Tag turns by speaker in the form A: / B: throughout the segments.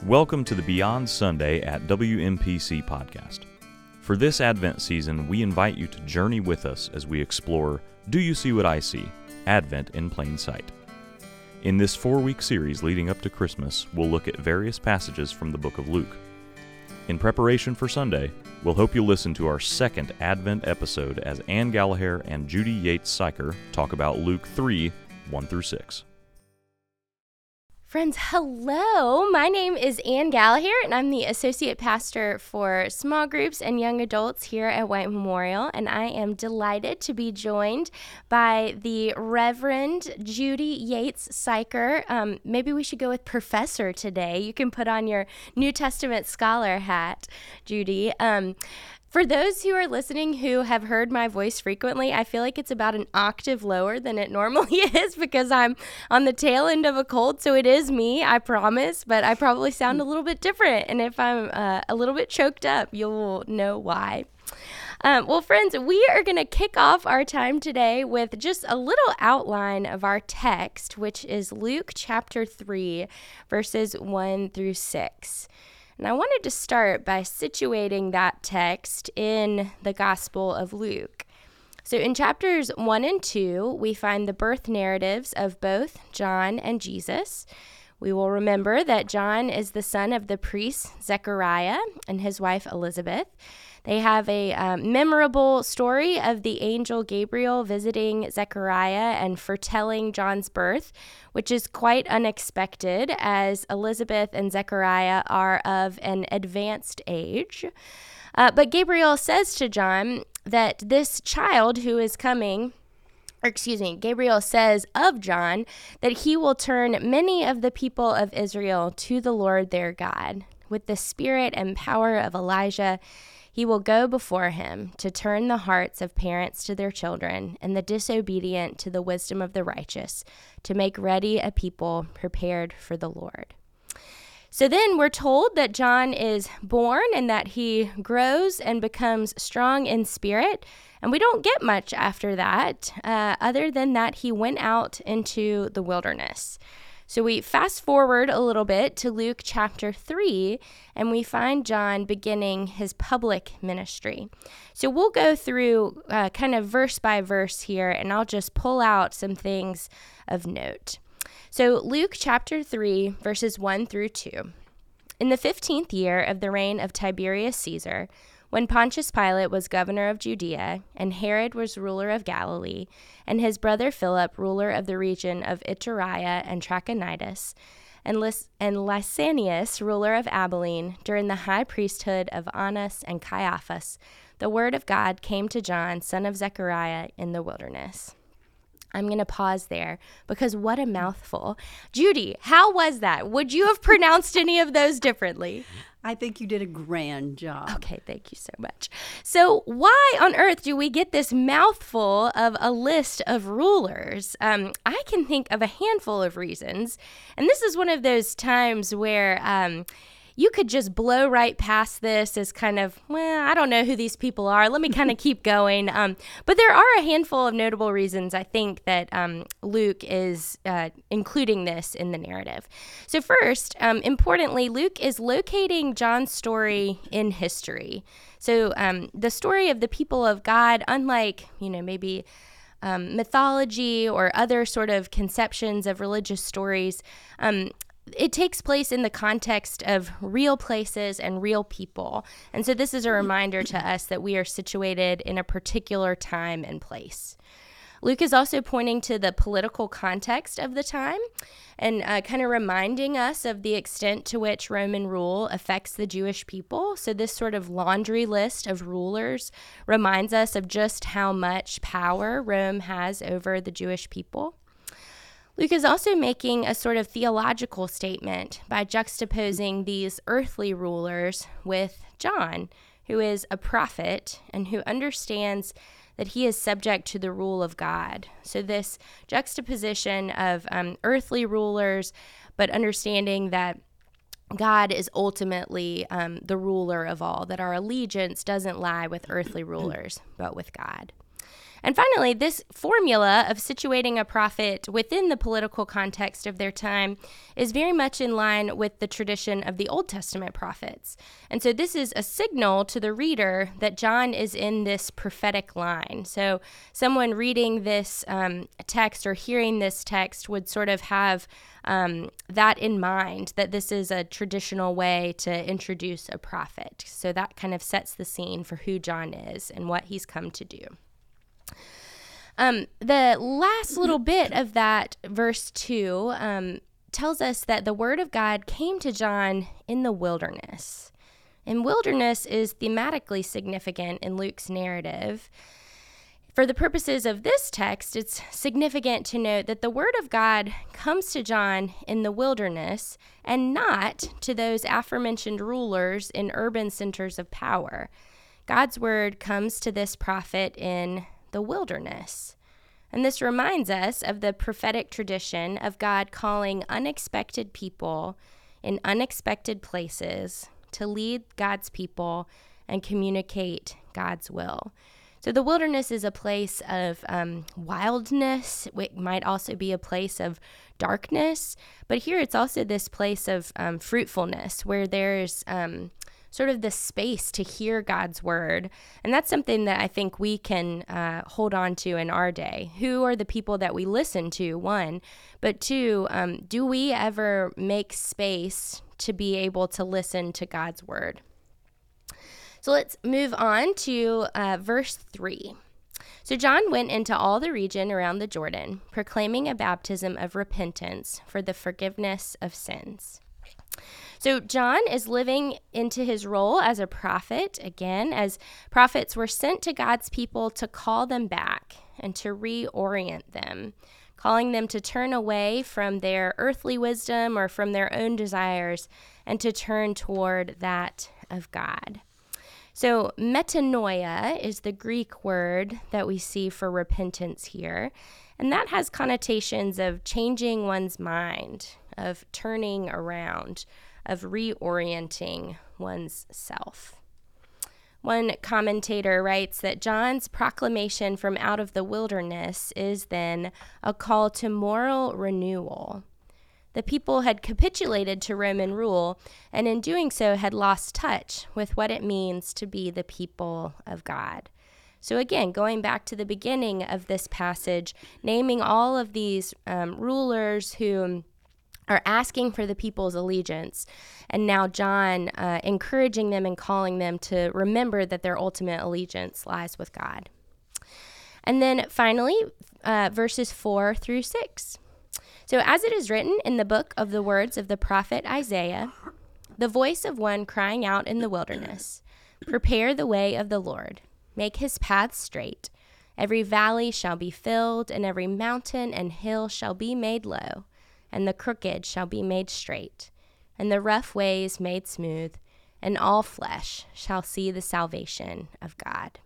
A: Welcome to the Beyond Sunday at WMPC podcast. For this Advent season, we invite you to journey with us as we explore Do You See What I See? Advent in Plain Sight. In this 4-week series leading up to Christmas, we'll look at various passages from the book of Luke. In preparation for Sunday, we'll hope you'll listen to our second Advent episode as Ann Gallagher and Judy Yates-Syker talk about Luke 3, 1-6.
B: Friends, hello. My name is Ann Gallagher, and I'm the Associate Pastor for Small Groups and Young Adults here at White Memorial, and I am delighted to be joined by the Reverend Judy Yates-Syker. Maybe we should go with Professor today. You can put on your New Testament scholar hat, Judy. For those who are listening who have heard my voice frequently, I feel like it's about an octave lower than it normally is because I'm on the tail end of a cold. So it is me, I promise, but I probably sound a little bit different. And if I'm a little bit choked up, you'll know why. Well, friends, we are going to kick off our time today with just a little outline of our text, which is Luke chapter 3, verses 1-6. And I wanted to start by situating that text in the Gospel of Luke. So in chapters 1 and 2, we find the birth narratives of both John and Jesus. We will remember that John is the son of the priest Zechariah and his wife Elizabeth. They have a memorable story of the angel Gabriel visiting Zechariah and foretelling John's birth, which is quite unexpected as Elizabeth and Zechariah are of an advanced age. But Gabriel says to John that this child who is coming, Gabriel says of John that he will turn many of the people of Israel to the Lord their God. With the spirit and power of Elijah, he will go before him to turn the hearts of parents to their children and the disobedient to the wisdom of the righteous, to make ready a people prepared for the Lord. So then we're told that John is born and that he grows and becomes strong in spirit. And we don't get much after that, other than that he went out into the wilderness. So we fast forward a little bit to Luke chapter 3, and we find John beginning his public ministry. So we'll go through kind of verse by verse here, and I'll just pull out some things of note. So Luke chapter 3, verses 1-2. In the 15th year of the reign of Tiberius Caesar, when Pontius Pilate was governor of Judea, and Herod was ruler of Galilee, and his brother Philip ruler of the region of Iturea and Trachonitis, and Lysanias ruler of Abilene, during the high priesthood of Annas and Caiaphas, the word of God came to John, son of Zechariah, in the wilderness. I'm going to pause there because what a mouthful. Judy, how was that? Would you have pronounced any of those differently?
C: I think you did a grand job.
B: Okay, thank you so much. So why on earth do we get this mouthful of a list of rulers? I can think of a handful of reasons. And this is one of those times where you could just blow right past this as kind of, well, I don't know who these people are. Let me kind of keep going. But there are a handful of notable reasons I think that Luke is including this in the narrative. So first, importantly, Luke is locating John's story in history. So the story of the people of God, unlike, maybe mythology or other sort of conceptions of religious stories, it takes place in the context of real places and real people. And so this is a reminder to us that we are situated in a particular time and place. Luke is also pointing to the political context of the time and kind of reminding us of the extent to which Roman rule affects the Jewish people. So this sort of laundry list of rulers reminds us of just how much power Rome has over the Jewish people. Luke is also making a sort of theological statement by juxtaposing these earthly rulers with John, who is a prophet and who understands that he is subject to the rule of God. So this juxtaposition of earthly rulers, but understanding that God is ultimately the ruler of all, that our allegiance doesn't lie with earthly rulers, but with God. And finally, this formula of situating a prophet within the political context of their time is very much in line with the tradition of the Old Testament prophets. And so this is a signal to the reader that John is in this prophetic line. So someone reading this text or hearing this text would sort of have that in mind, that this is a traditional way to introduce a prophet. So that kind of sets the scene for who John is and what he's come to do. The last little bit of that verse 2 tells us that the word of God came to John in the wilderness. And wilderness is thematically significant in Luke's narrative. For the purposes of this text, it's significant to note that the word of God comes to John in the wilderness and not to those aforementioned rulers in urban centers of power. God's word comes to this prophet in the wilderness. And this reminds us of the prophetic tradition of God calling unexpected people in unexpected places to lead God's people and communicate God's will. So the wilderness is a place of wildness. It might also be a place of darkness. But here it's also this place of fruitfulness where there's sort of the space to hear God's word. And that's something that I think we can hold on to in our day. Who are the people that we listen to, one? But two, do we ever make space to be able to listen to God's word? So let's move on to verse 3. So John went into all the region around the Jordan, proclaiming a baptism of repentance for the forgiveness of sins. So John is living into his role as a prophet, again, as prophets were sent to God's people to call them back and to reorient them, calling them to turn away from their earthly wisdom or from their own desires and to turn toward that of God. So metanoia is the Greek word that we see for repentance here, and that has connotations of changing one's mind, of turning around, of reorienting one's self. One commentator writes that John's proclamation from out of the wilderness is then a call to moral renewal. The people had capitulated to Roman rule, and in doing so had lost touch with what it means to be the people of God. So again, going back to the beginning of this passage, naming all of these rulers who are asking for the people's allegiance, and now John encouraging them and calling them to remember that their ultimate allegiance lies with God. And then finally, verses 4 through 6. So as it is written in the book of the words of the prophet Isaiah, the voice of one crying out in the wilderness, prepare the way of the Lord, make his paths straight. Every valley shall be filled, and every mountain and hill shall be made low, and the crooked shall be made straight, and the rough ways made smooth, and all flesh shall see the salvation of God.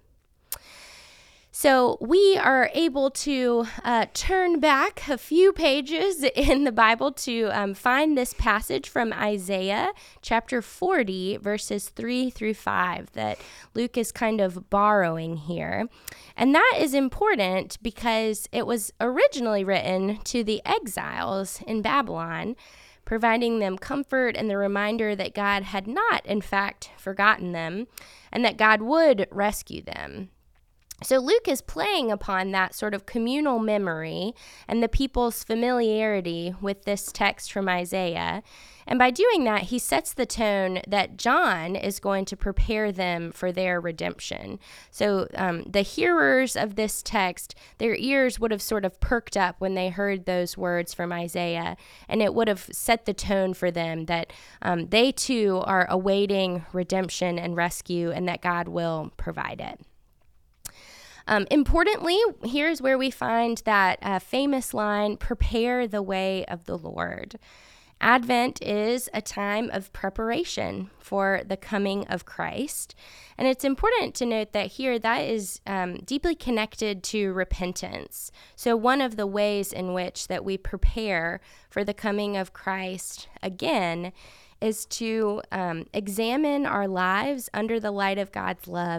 B: So we are able to turn back a few pages in the Bible to find this passage from Isaiah chapter 40, verses 3 through 5 that Luke is kind of borrowing here. And that is important because it was originally written to the exiles in Babylon, providing them comfort and the reminder that God had not, in fact, forgotten them and that God would rescue them. So Luke is playing upon that sort of communal memory and the people's familiarity with this text from Isaiah. And by doing that, he sets the tone that John is going to prepare them for their redemption. So the hearers of this text, their ears would have sort of perked up when they heard those words from Isaiah, and it would have set the tone for them that they too are awaiting redemption and rescue and that God will provide it. Importantly, here's where we find that famous line, prepare the way of the Lord. Advent is a time of preparation for the coming of Christ. And it's important to note that here that is deeply connected to repentance. So one of the ways in which that we prepare for the coming of Christ again is to examine our lives under the light of God's love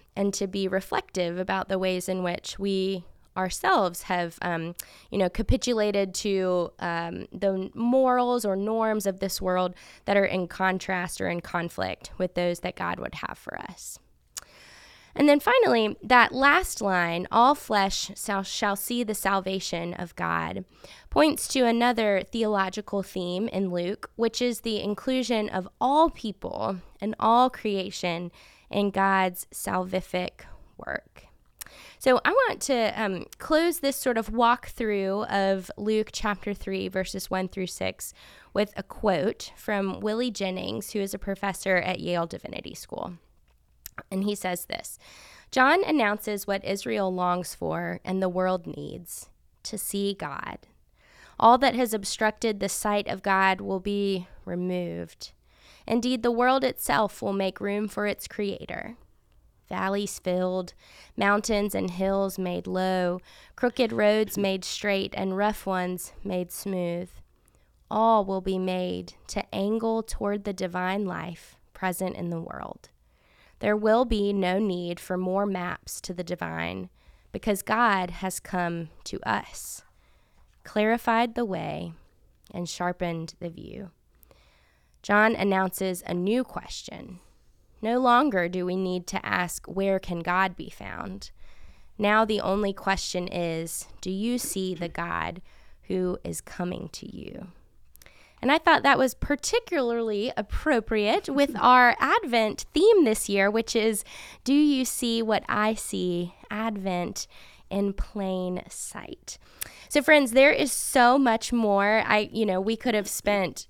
B: and to be reflective about the ways in which we ourselves have, capitulated to the morals or norms of this world that are in contrast or in conflict with those that God would have for us. And then finally, that last line, all flesh shall see the salvation of God, points to another theological theme in Luke, which is the inclusion of all people and all creation in God's salvific work. So I want to close this sort of walkthrough of Luke chapter 3, verses 1 through 6, with a quote from Willie Jennings, who is a professor at Yale Divinity School. And he says this: John announces what Israel longs for and the world needs, to see God. All that has obstructed the sight of God will be removed. Indeed, the world itself will make room for its creator. Valleys filled, mountains and hills made low, crooked roads made straight, and rough ones made smooth. All will be made to angle toward the divine life present in the world. There will be no need for more maps to the divine, because God has come to us, clarified the way, and sharpened the view. John announces a new question. No longer do we need to ask, where can God be found? Now the only question is, do you see the God who is coming to you? And I thought that was particularly appropriate with our Advent theme this year, which is, do you see what I see? Advent in plain sight. So friends, there is so much more. We could have spent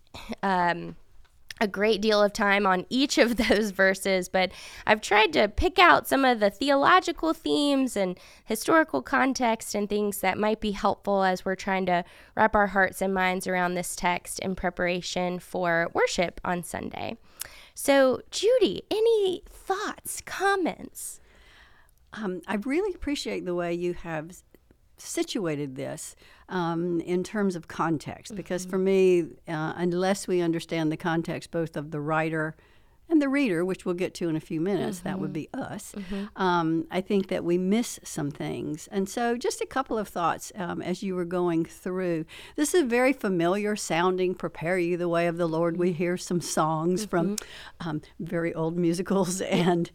B: a great deal of time on each of those verses, but I've tried to pick out some of the theological themes and historical context and things that might be helpful as we're trying to wrap our hearts and minds around this text in preparation for worship on Sunday. So, Judy, any thoughts, comments?
C: I really appreciate the way you have situated this in terms of context, because for me, unless we understand the context both of the writer and the reader, which we'll get to in a few minutes, that would be us, I think that we miss some things. And so just a couple of thoughts as you were going through. This is a very familiar sounding, Prepare Ye the Way of the Lord. We hear some songs from very old musicals and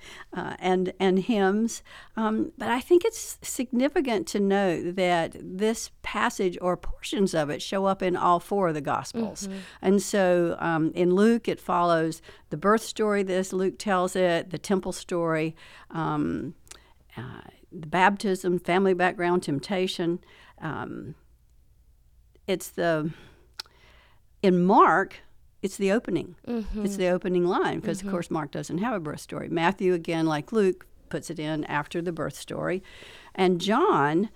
C: hymns. But I think it's significant to note that this passage or portions of it show up in all four of the Gospels. And so in Luke, it follows the birth story, this Luke tells it, the temple story, the baptism, family background, temptation. In Mark, it's the opening. It's the opening line, because of course Mark doesn't have a birth story. Matthew, again, like Luke, puts it in after the birth story. And John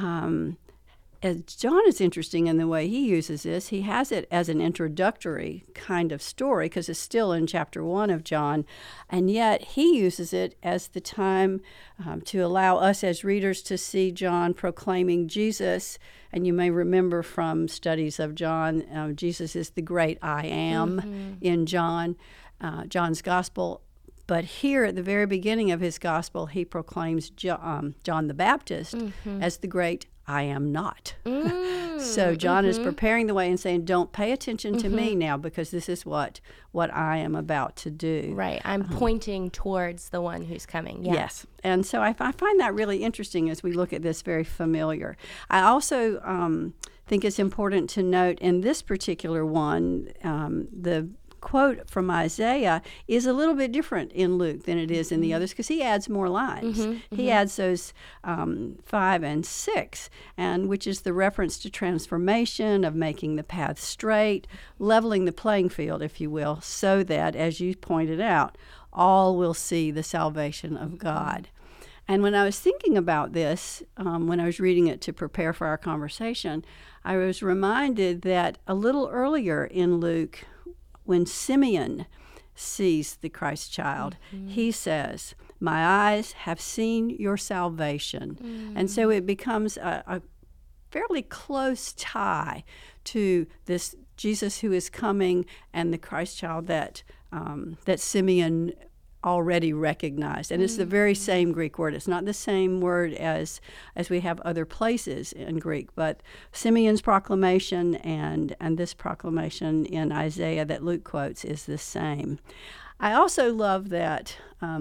C: is interesting in the way he uses this. He has it as an introductory kind of story, because it's still in chapter 1 of John, and yet he uses it as the time to allow us as readers to see John proclaiming Jesus. And you may remember from studies of John, Jesus is the great I am in John's gospel. But here at the very beginning of his gospel, he proclaims John the Baptist as the great I am not. So John is preparing the way and saying, don't pay attention to me now, because this is what I am about to do.
B: Right. I'm pointing towards the one who's coming. Yeah.
C: Yes. And so I find that really interesting as we look at this, very familiar. I also think it's important to note in this particular one, the quote from Isaiah is a little bit different in Luke than it is in the others, because he adds more lines. He adds those 5 and 6, and which is the reference to transformation, of making the path straight, leveling the playing field, if you will, so that, as you pointed out, all will see the salvation of God. And when I was thinking about this, when I was reading it to prepare for our conversation, I was reminded that a little earlier in Luke, when Simeon sees the Christ child, he says, my eyes have seen your salvation. And so it becomes a fairly close tie to this Jesus who is coming and the Christ child that Simeon already recognized. And it's the very same Greek word. It's not the same word as we have other places in Greek, but Simeon's proclamation and this proclamation in Isaiah that Luke quotes is the same. I also love that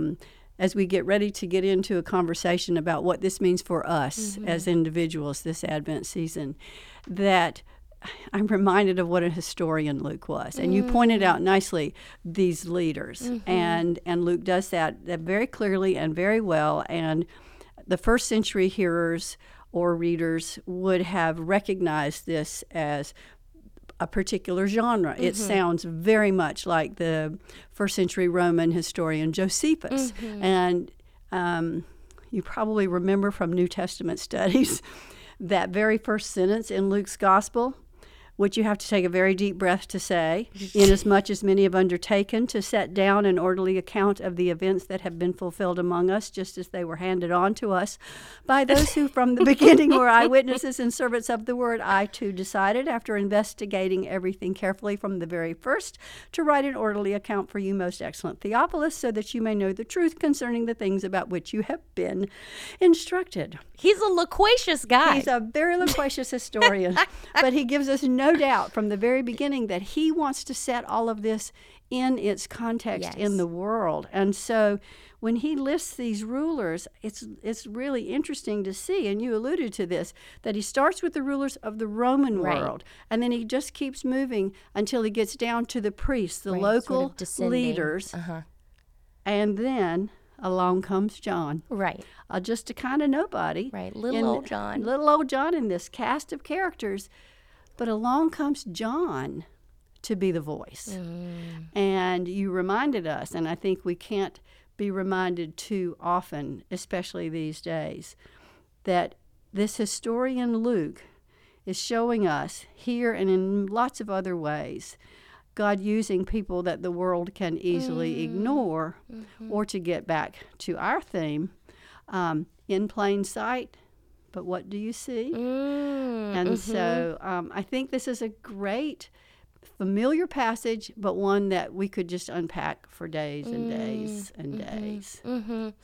C: as we get ready to get into a conversation about what this means for us as individuals this Advent season, that I'm reminded of what a historian Luke was. And you pointed out nicely these leaders. And Luke does that very clearly and very well. And the first century hearers or readers would have recognized this as a particular genre. It sounds very much like the first century Roman historian Josephus. And you probably remember from New Testament studies that very first sentence in Luke's gospel, which you have to take a very deep breath to say, inasmuch as many have undertaken to set down an orderly account of the events that have been fulfilled among us, just as they were handed on to us by those who from the beginning were eyewitnesses and servants of the word. I too decided, after investigating everything carefully from the very first, to write an orderly account for you, most excellent Theophilus, so that you may know the truth concerning the things about which you have been instructed.
B: He's a loquacious guy.
C: He's a very loquacious historian, but he gives us no doubt from the very beginning that he wants to set all of this in its context in the world. And so when he lists these rulers, it's really interesting to see, and you alluded to this, that he starts with the rulers of the Roman world, and then he just keeps moving until he gets down to the priests, the local leaders, and then along comes John.
B: Right.
C: Just a kind of nobody.
B: Right. Little old John.
C: Little old John in this cast of characters. But along comes John to be the voice. And you reminded us, and I think we can't be reminded too often, especially these days, that this historian Luke is showing us here and in lots of other ways God using people that the world can easily ignore, or to get back to our theme, in plain sight. But what do you see? And so I think this is a great, familiar passage, but one that we could just unpack for days and days and days. So.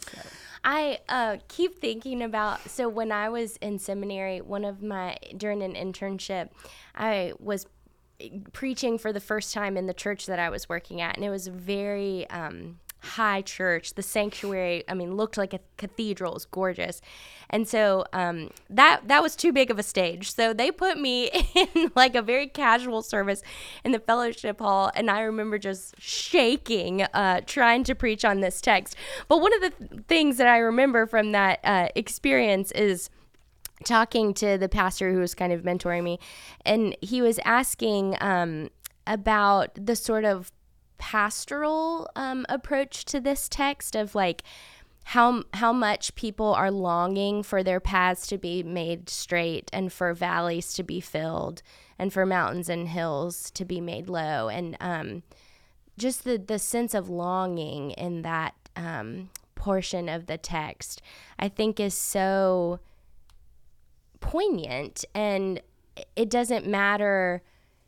B: I keep thinking about, so when I was in seminary, during an internship, I was preaching for the first time in the church that I was working at, and it was very high church. The sanctuary, looked like a cathedral. It was gorgeous. And so that was too big of a stage. So they put me in like a very casual service in the fellowship hall, and I remember just shaking trying to preach on this text. But one of the things that I remember from that experience is talking to the pastor who was kind of mentoring me, and he was asking about the sort of pastoral approach to this text of like how much people are longing for their paths to be made straight, and for valleys to be filled, and for mountains and hills to be made low, and just the sense of longing in that portion of the text I think is so poignant. And it doesn't matter,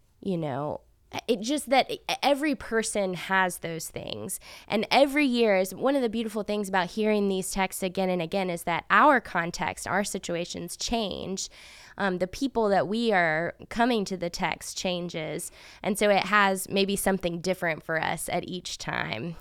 B: it just that every person has those things. And every year is one of the beautiful things about hearing these texts again and again, is that our context, our situations change. The people that we are coming to the text changes. And so it has maybe something different for us at each time.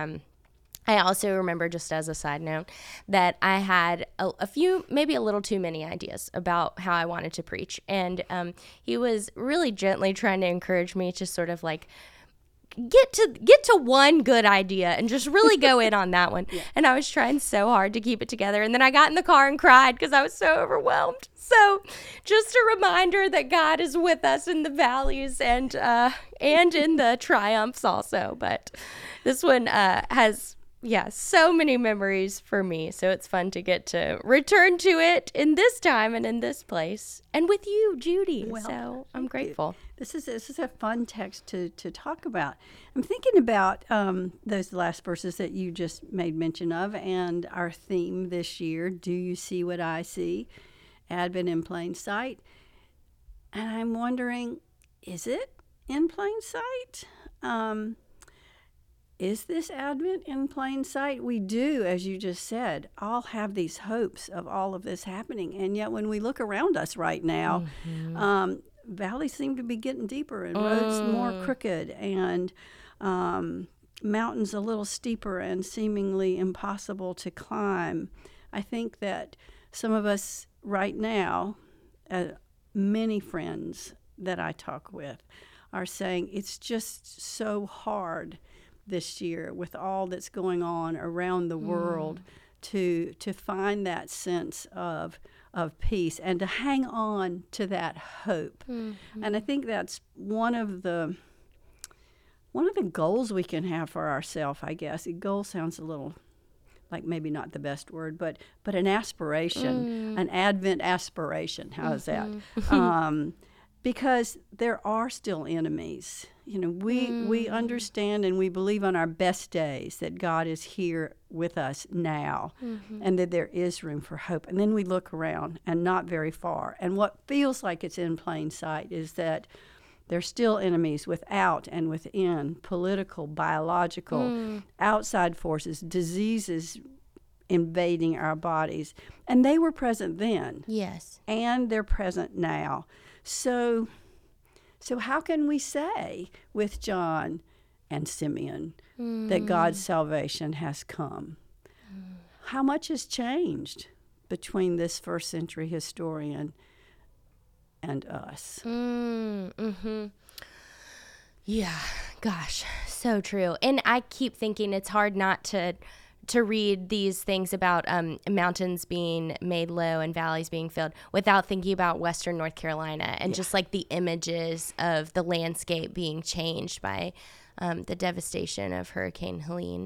B: I also remember, just as a side note, that I had a few, maybe a little too many ideas about how I wanted to preach. And he was really gently trying to encourage me to sort of like get to one good idea and just really go in on that one. Yeah. And I was trying so hard to keep it together. And then I got in the car and cried because I was so overwhelmed. So just a reminder that God is with us in the valleys and in the triumphs also. But this one has... so many memories for me. So it's fun to get to return to it in this time and in this place, and with you, Judy.
C: Well,
B: so I'm grateful.
C: This is a fun text to talk about. I'm thinking about those last verses that you just made mention of, and our theme this year, Do You See What I See? Advent in Plain Sight. And I'm wondering, is it in plain sight? is this Advent in plain sight? We do, as you just said, all have these hopes of all of this happening. And yet when we look around us right now, valleys seem to be getting deeper and roads more crooked and mountains a little steeper and seemingly impossible to climb. I think that some of us right now, many friends that I talk with, are saying it's just so hard this year with all that's going on around the world to find that sense of peace and to hang on to that hope. And I think that's one of the goals we can have for ourselves, I guess. A goal sounds a little like maybe not the best word, but an aspiration, an Advent aspiration. How's that? Because there are still enemies. You know, we understand and we believe on our best days that God is here with us now and that there is room for hope. And then we look around and not very far. And what feels like it's in plain sight is that there's still enemies without and within, political, biological, outside forces, diseases invading our bodies. And they were present then.
B: Yes.
C: And they're present now. So how can we say with John and Simeon that God's salvation has come? How much has changed between this first century historian and us?
B: Yeah, gosh, so true. And I keep thinking it's hard not to read these things about mountains being made low and valleys being filled without thinking about Western North Carolina and just like the images of the landscape being changed by the devastation of Hurricane Helene.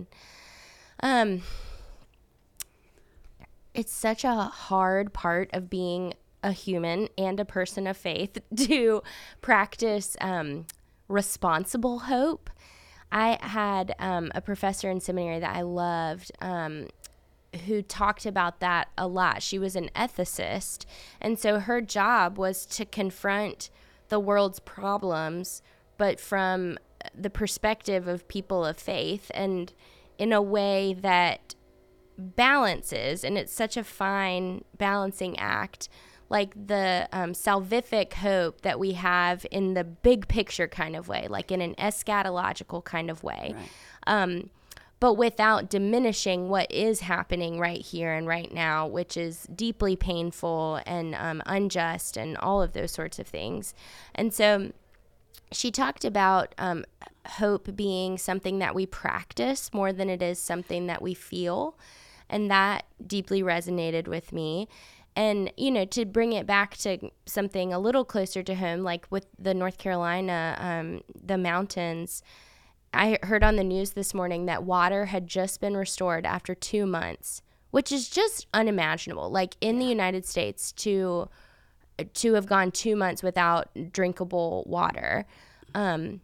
B: It's such a hard part of being a human and a person of faith to practice responsible hope. I had a professor in seminary that I loved who talked about that a lot. She was an ethicist, and so her job was to confront the world's problems, but from the perspective of people of faith and in a way that balances, and it's such a fine balancing act, like the salvific hope that we have in the big picture kind of way, like in an eschatological kind of way, but without diminishing what is happening right here and right now, which is deeply painful and unjust and all of those sorts of things. And so she talked about hope being something that we practice more than it is something that we feel, and that deeply resonated with me. And, you know, to bring it back to something a little closer to home, like with the North Carolina, the mountains, I heard on the news this morning that water had just been restored after 2 months, which is just unimaginable. Like in the United States to have gone 2 months without drinkable water. And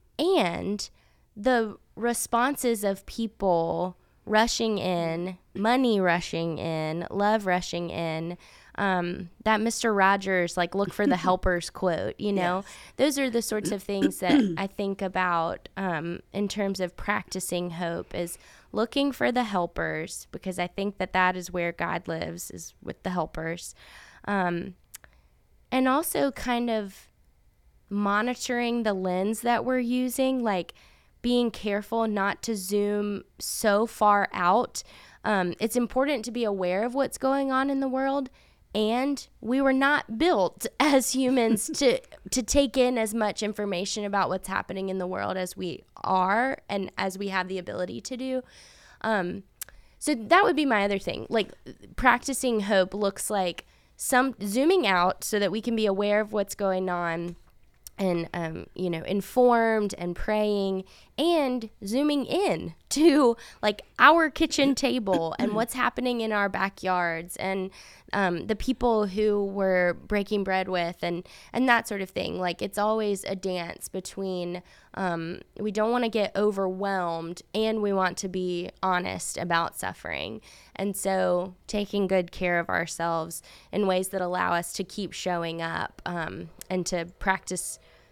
B: the responses of people rushing in, money rushing in, love rushing in, that Mr. Rogers, like, look for the helpers quote, you know, yes. Those are the sorts of things that I think about in terms of practicing hope, is looking for the helpers, because I think that is where God lives, is with the helpers. And also kind of monitoring the lens that we're using, like being careful not to zoom so far out. It's important to be aware of what's going on in the world, and we were not built as humans to take in as much information about what's happening in the world as we are and as we have the ability to do. So that would be my other thing. Like, practicing hope looks like some zooming out so that we can be aware of what's going on, and, you know, informed and praying, and zooming in to like our kitchen table and what's happening in our backyards, and the people who we're breaking bread with, and that sort of thing. Like, it's always a dance between, we don't want to get overwhelmed and we want to be honest about suffering. And so taking good care of ourselves in ways that allow us to keep showing up, and to practice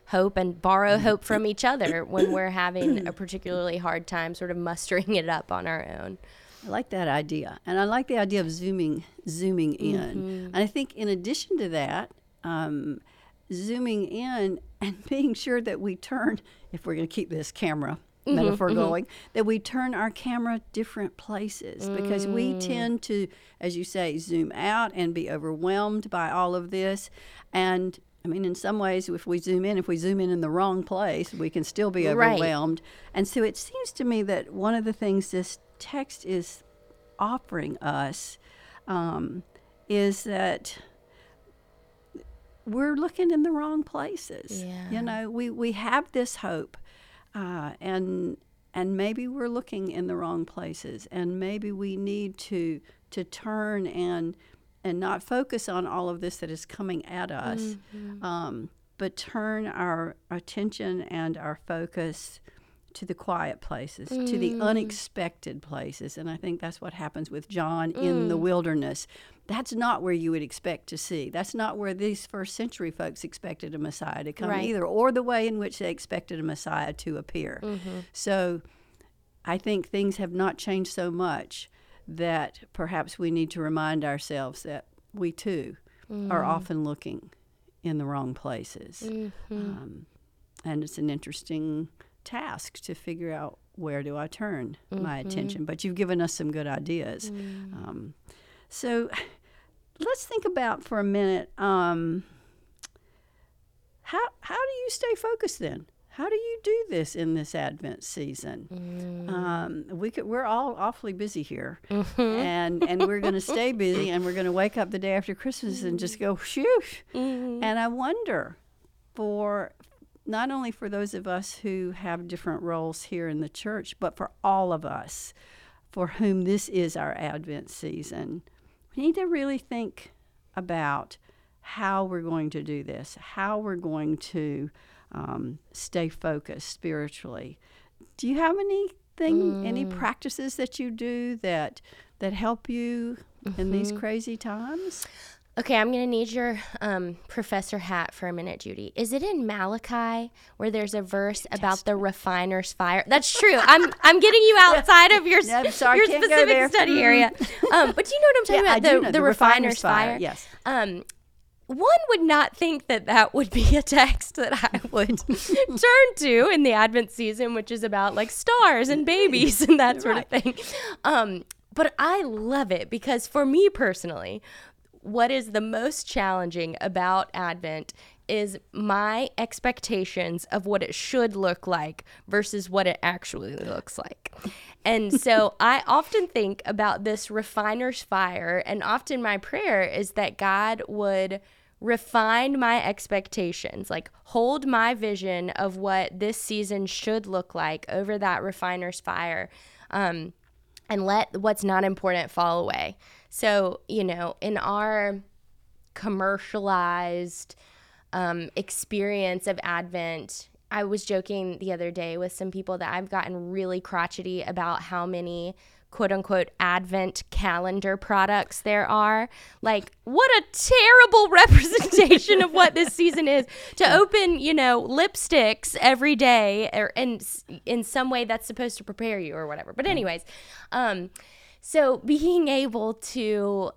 B: hope and borrow hope from each other when we're having a particularly hard time sort of mustering it up on our own.
C: I like that idea. And I like the idea of zooming in. And I think in addition to that, zooming in and being sure that we turn, if we're going to keep this camera metaphor going, that we turn our camera different places, because we tend to, as you say, zoom out and be overwhelmed by all of this. And I mean, in some ways, if we zoom in the wrong place, we can still be overwhelmed. Right. And so it seems to me that one of the things this text is offering us is that we're looking in the wrong places.
B: Yeah.
C: You know, we have this hope, and maybe we're looking in the wrong places, and maybe we need to turn and not focus on all of this that is coming at us, but turn our attention and our focus to the quiet places, to the unexpected places. And I think that's what happens with John in the wilderness. That's not where you would expect to see. That's not where these first century folks expected a Messiah to come either, or the way in which they expected a Messiah to appear. So I think things have not changed so much that perhaps we need to remind ourselves that we too are often looking in the wrong places. And it's an interesting task to figure out, where do I turn my attention? But you've given us some good ideas. So let's think about for a minute, how do you stay focused then? How do you do this in this Advent season? We're all awfully busy here, and we're going to stay busy, and we're going to wake up the day after Christmas and just go, shoo. And I wonder, not only for those of us who have different roles here in the church, but for all of us for whom this is our Advent season, we need to really think about how we're going to do this, how we're going to stay focused spiritually. Do you have any practices that you do that help you in these crazy times?
B: Okay, I'm going to need your professor hat for a minute, Judy. Is it in Malachi where there's a verse about the refiner's fire? That's true. I'm getting you outside of your specific study area. But do you know what I'm talking about? The refiner's fire.
C: Yes.
B: One would not think that would be a text that I would turn to in the Advent season, which is about like stars and babies and that sort of thing. But I love it because for me personally, what is the most challenging about Advent is my expectations of what it should look like versus what it actually looks like. And so I often think about this refiner's fire, and often my prayer is that God would refine my expectations, like hold my vision of what this season should look like over that refiner's fire, and let what's not important fall away. So, in our commercialized experience of Advent, I was joking the other day with some people that I've gotten really crotchety about how many quote-unquote Advent calendar products there are. Like, what a terrible representation of what this season is, to open, lipsticks every day or in some way that's supposed to prepare you or whatever. But anyways, so being able to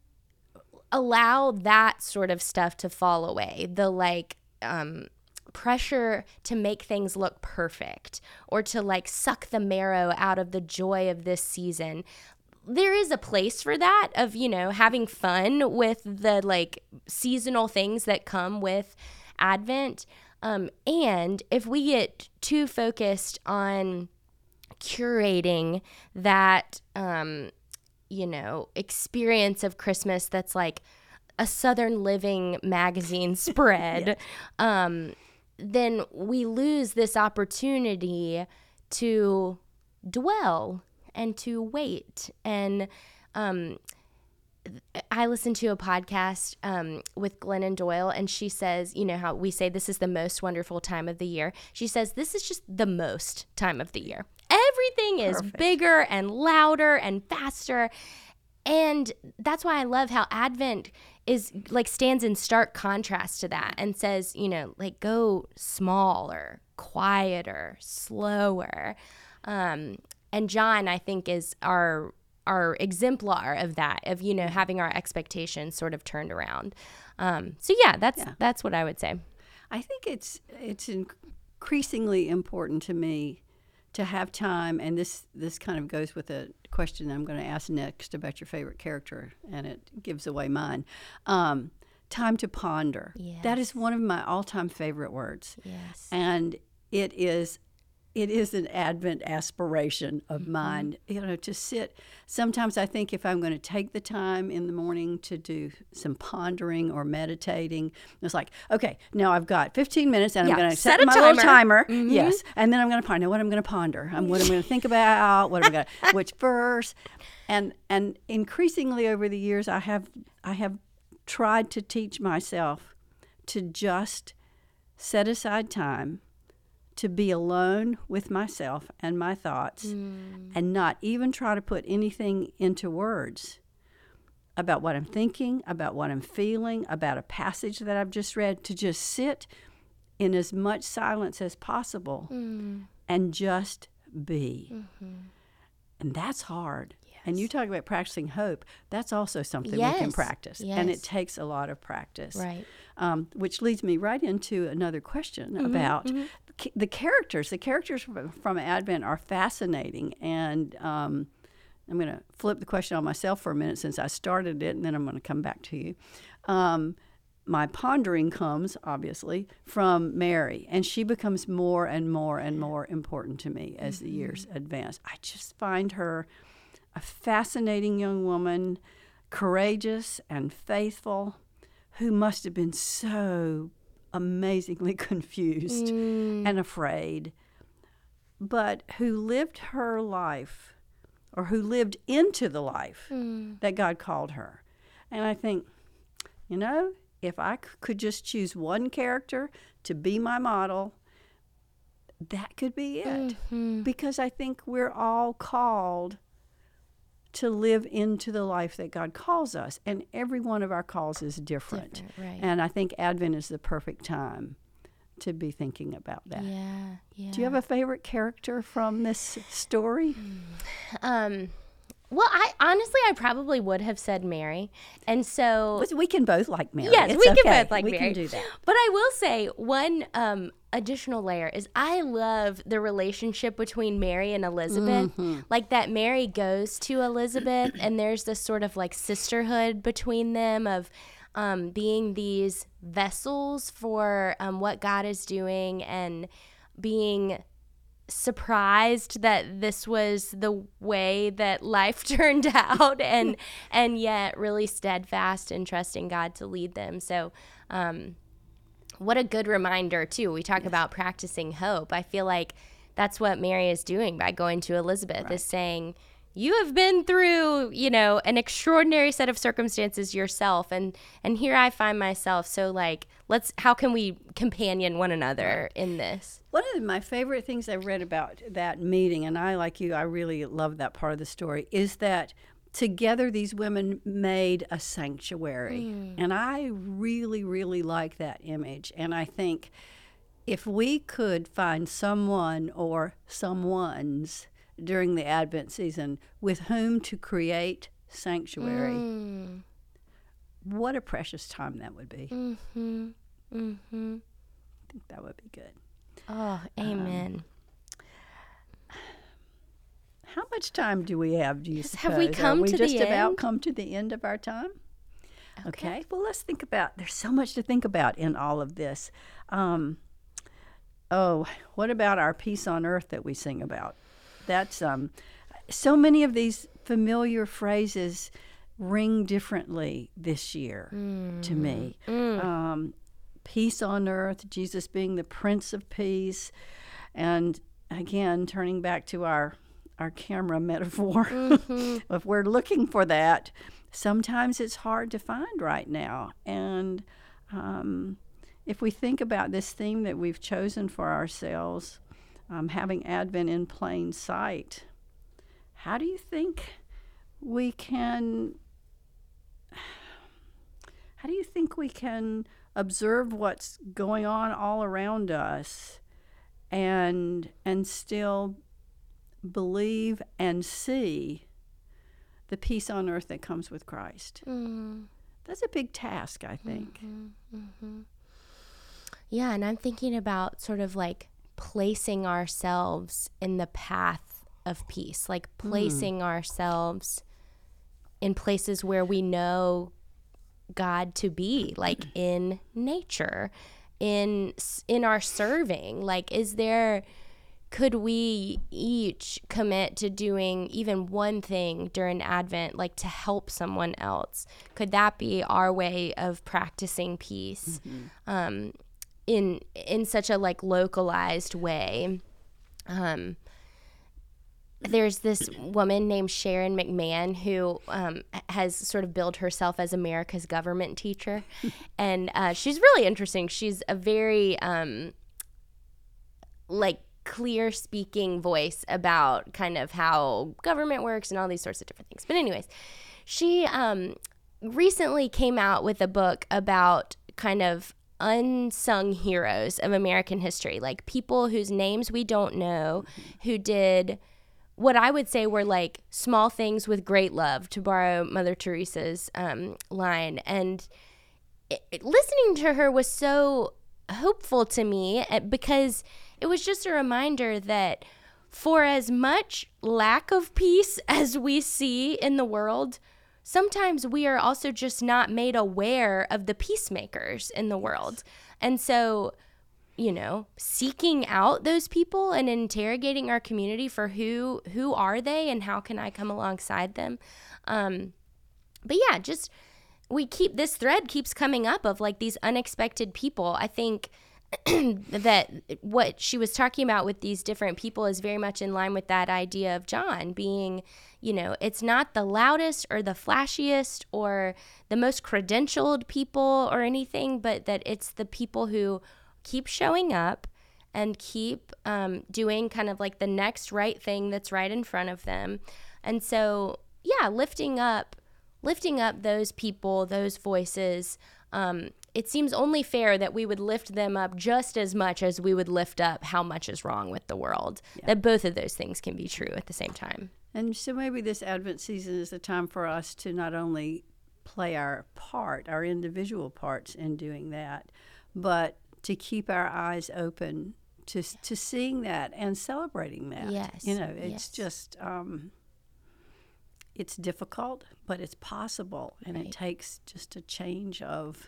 B: allow that sort of stuff to fall away, the pressure to make things look perfect or to suck the marrow out of the joy of this season. There is a place for that of, having fun with the seasonal things that come with Advent. And if we get too focused on curating that, experience of Christmas that's like a Southern Living magazine spread, then we lose this opportunity to dwell and to wait. And I listened to a podcast with Glennon Doyle, and she says, how we say this is the most wonderful time of the year. She says this is just the most time of the year. Everything is bigger and louder and faster. And that's why I love how Advent is like stands in stark contrast to that and says, you know, like go smaller, quieter, slower. And John, I think, is our exemplar of that, of, you know, having our expectations sort of turned around. So yeah, that's what I would say.
C: I think it's increasingly important to me to have time, and this kind of goes with a question I'm going to ask next about your favorite character, and it gives away mine. Time to ponder.
B: Yes.
C: That is one of my all-time favorite words.
B: Yes.
C: And it is an Advent aspiration of mine, you know, to sit. Sometimes I think if I'm going to take the time in the morning to do some pondering or meditating, it's like, okay, now I've got 15 minutes and I'm going to set
B: a
C: my
B: timer.
C: little timer. Yes. And then I'm going to ponder what I'm going to ponder. What I'm going to think about, what I'm going to, which verse. And increasingly over the years, I have tried to teach myself to just set aside time to be alone with myself and my thoughts and not even try to put anything into words about what I'm thinking, about what I'm feeling, about a passage that I've just read, to just sit in as much silence as possible and just be. And that's hard. Yes. And you talk about practicing hope. That's also something we can practice.
B: Yes.
C: And it takes a lot of practice.
B: Right.
C: Which leads me right into another question about the characters. The characters from Advent are fascinating. And I'm going to flip the question on myself for a minute since I started it, and then I'm going to come back to you. My pondering comes, obviously, from Mary, and she becomes more and more and more important to me as the years advance. I just find her a fascinating young woman, courageous and faithful, who must have been so amazingly confused and afraid, but who lived her life, or who lived into the life that God called her. And I think, you know, if I could just choose one character to be my model, that could be it. Because I think we're all called to live into the life that God calls us. And every one of our calls is different.
B: Right.
C: And I think Advent is the perfect time to be thinking about that.
B: Yeah.
C: Do you have a favorite character from this story?
B: Well, I probably would have said Mary. And so
C: We can both like Mary.
B: yes,
C: It's
B: we
C: okay.
B: can both like
C: we
B: Mary.
C: We can do that.
B: But I will say one additional layer is I love the relationship between Mary and Elizabeth. Like that Mary goes to Elizabeth and there's this sort of like sisterhood between them of being these vessels for what God is doing, and being surprised that this was the way that life turned out, and yet really steadfast and trusting God to lead them. So what a good reminder too. We talk about practicing hope. I feel like that's what Mary is doing by going to Elizabeth, is saying, you have been through, you know, an extraordinary set of circumstances yourself, and here I find myself. So like, how can we companion one another in this?
C: One of my favorite things I read about that meeting, and I, like you, I really love that part of the story, is that together these women made a sanctuary. And I really, really like that image. And I think if we could find someone or someones during the Advent season with whom to create sanctuary, what a precious time that would be. I think that would be good.
B: Oh, amen.
C: How much time do we have, do you suppose?
B: Have we come
C: Are we
B: to
C: just
B: the
C: about
B: end?
C: come to the end of our time? Okay. Well, let's think about, there's so much to think about in all of this. What about our peace on earth that we sing about? That's so many of these familiar phrases ring differently this year to me. Peace on earth, Jesus being the Prince of Peace, and again, turning back to our camera metaphor, if we're looking for that, sometimes it's hard to find right now. And if we think about this theme that we've chosen for ourselves, having Advent in plain sight, how do you think we can how do you think we can observe what's going on all around us and still believe and see the peace on earth that comes with Christ? That's a big task, I think.
B: Yeah, and I'm thinking about sort of like placing ourselves in the path of peace, like placing ourselves in places where we know God to be, like in nature, in our serving. Like, could we each commit to doing even one thing during Advent, like to help someone else? Could that be our way of practicing peace in such a like localized way? There's this woman named Sharon McMahon who has sort of billed herself as America's government teacher. And she's really interesting. She's a very like clear speaking voice about kind of how government works and all these sorts of different things. But anyways, she recently came out with a book about kind of unsung heroes of American history, like people whose names we don't know, who did what I would say were like small things with great love, to borrow Mother Teresa's line. And listening to her was so hopeful to me, because it was just a reminder that for as much lack of peace as we see in the world, sometimes we are also just not made aware of the peacemakers in the world. And so, you know, seeking out those people and interrogating our community for who are they and how can I come alongside them. But yeah, just this thread keeps coming up of like these unexpected people. I think that what she was talking about with these different people is very much in line with that idea of John being, you know, it's not the loudest or the flashiest or the most credentialed people or anything, but that it's the people who keep showing up and keep doing kind of like the next right thing that's right in front of them. And so, yeah, lifting up those people, those voices, it seems only fair that we would lift them up just as much as we would lift up how much is wrong with the world, that both of those things can be true at the same time.
C: And so maybe this Advent season is a time for us to not only play our part, our individual parts in doing that, but to keep our eyes open to seeing that and celebrating that.
B: Yes.
C: You know, it's just, it's difficult, but it's possible. And it takes just a change of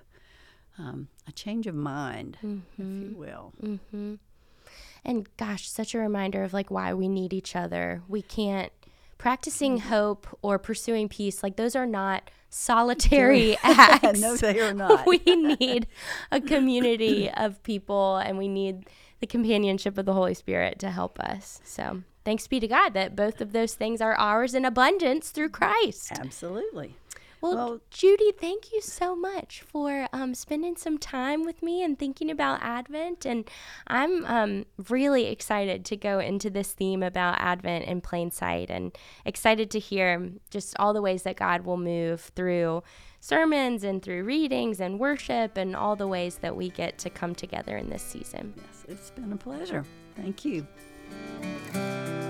C: mind, if you will.
B: And gosh, such a reminder of like why we need each other. We can't, practicing hope or pursuing peace, like those are not solitary acts.
C: No, they are not.
B: We need a community of people, and we need the companionship of the Holy Spirit to help us. So thanks be to God that both of those things are ours in abundance through Christ.
C: Absolutely.
B: Well, Judy, thank you so much for spending some time with me and thinking about Advent. And I'm really excited to go into this theme about Advent in plain sight, and excited to hear just all the ways that God will move through sermons and through readings and worship and all the ways that we get to come together in this season.
C: Yes, it's been a pleasure. Thank you.